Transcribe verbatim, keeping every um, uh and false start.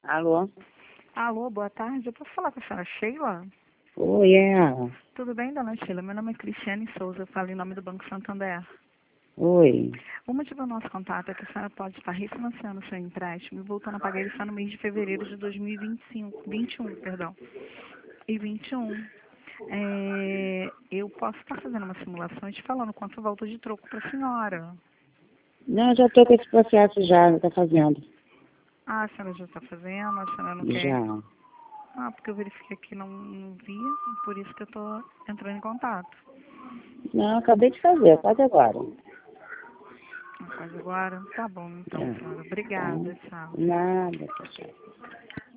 Alô? Alô, boa tarde. Eu posso falar com a senhora Sheila? Oi, é ela. Tudo bem, dona Sheila? Meu nome é Cristiane Souza, eu falo em nome do Banco Santander. Oi. O motivo do nosso contato é que a senhora pode estar refinanciando o seu empréstimo e voltando a pagar ele só no mês de fevereiro de dois mil e vinte e cinco, vinte e um, perdão. E vinte e um. É, eu posso estar fazendo uma simulação e te falando quanto volta de troco para a senhora. Não, eu já estou com esse processo já, está fazendo. Ah, a senhora já está fazendo, a senhora não quer... Já. Ah, porque eu verifiquei que não, não via, por isso que eu estou entrando em contato. Não, acabei de fazer, quase agora. Faz agora? Tá bom, então, É. senhora. Tá. Obrigada, tchau. Nada, tchau.